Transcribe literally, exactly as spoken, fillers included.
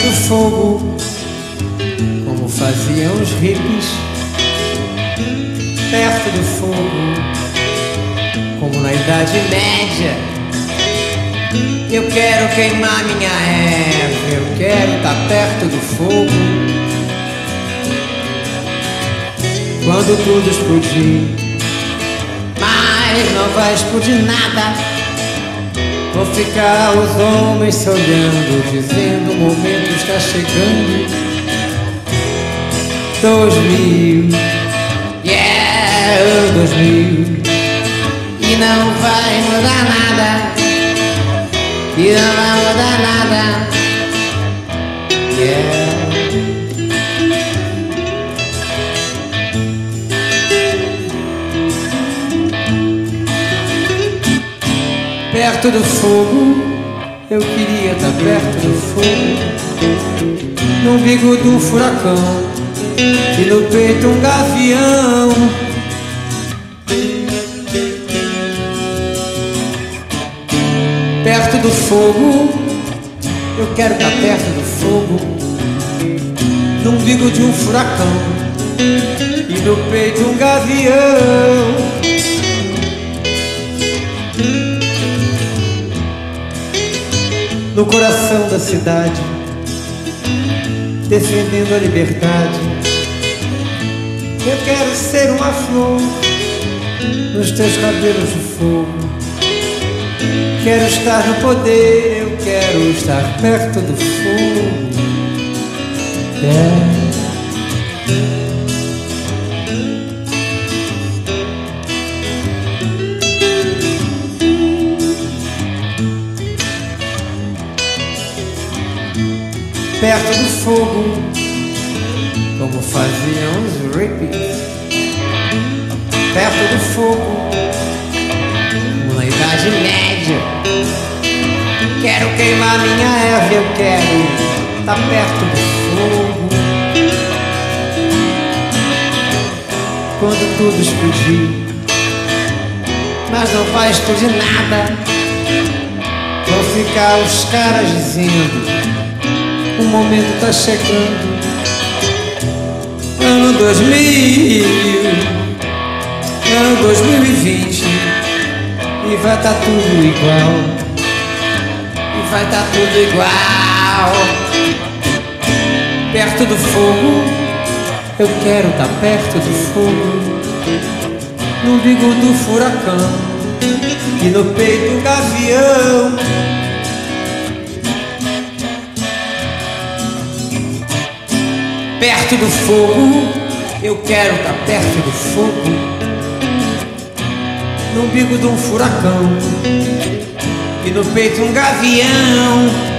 do fogo, como faziam os hippies. Perto do fogo, como na Idade Média. Eu quero queimar minha erva, eu quero estar perto do fogo. Quando tudo explodir, mas não vai explodir nada. Vão ficar os homens se olhando, dizendo: o momento está chegando. Dois mil, yeah, dois mil. E não vai mudar nada, e não vai mudar nada, yeah. Perto do fogo, eu queria estar perto do fogo. No umbigo do furacão e no peito um gavião. Perto do fogo, eu quero estar perto do fogo. No umbigo de um furacão e no peito um gavião. No coração da cidade, defendendo a liberdade. Eu quero ser uma flor nos teus cabelos de fogo. Quero estar no poder, eu quero estar perto do fogo, yeah. Perto do fogo, como faziam os hippies. Perto do fogo, como na Idade Média. Quero queimar minha erva, eu quero estar perto do fogo. Quando tudo explodir, mas não vai explodir nada. Vão ficar os caras dizendo: o momento tá chegando. Ano dois mil, ano dois mil e vinte, e vai tá tudo igual, e vai tá tudo igual. Perto do fogo, eu quero tá perto do fogo. No umbigo do furacão e no peito um gavião. Perto do fogo, eu quero estar perto do fogo. No umbigo de um furacão e no peito um gavião.